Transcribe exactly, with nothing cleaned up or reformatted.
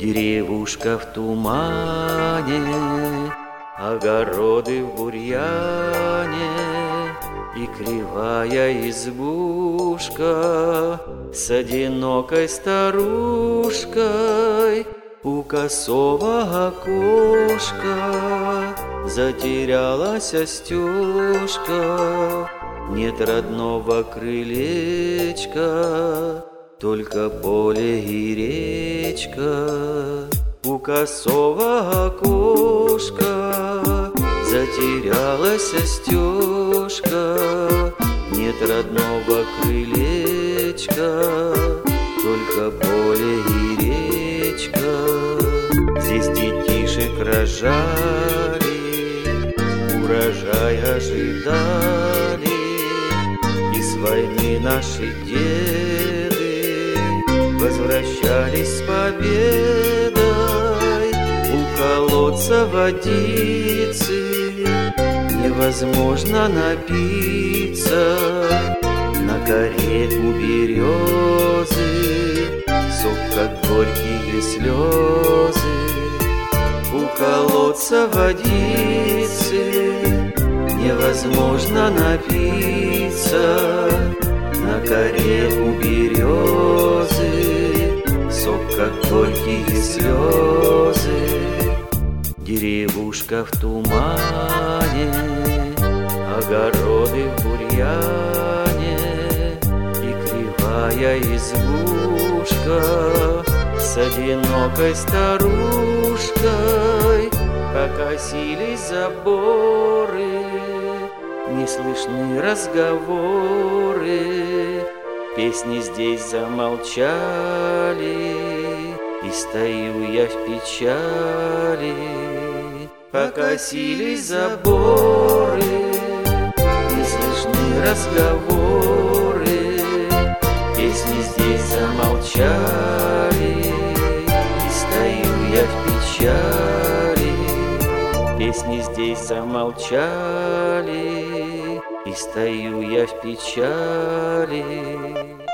Деревушка в тумане, огороды в бурьяне, и кривая избушка с одинокой старушкой у косого окошка. Затерялась Остюшка, нет родного крылечка, только поле и речка. У косого окошка затерялась Остюшка, нет родного крылечка, только поле и речка. Здесь детишек рожали, урожай ожидали, и с войны наши деды возвращались с победой. У колодца водицы невозможно напиться, на коре у березы сок, как горькие слезы. У колодца водицы невозможно напиться, на коре у березы сок, как горькие слезы. Деревушка в тумане, огороды в бурьяне, и кривая избушка с одинокой старушкой. Покосились заборы, не слышны разговоры, песни здесь замолчали, и стою я в печали. Покосились заборы, не слышны разговоры, песни здесь замолчали, и стою я в печали. Песни здесь замолчали, и стою я в печали.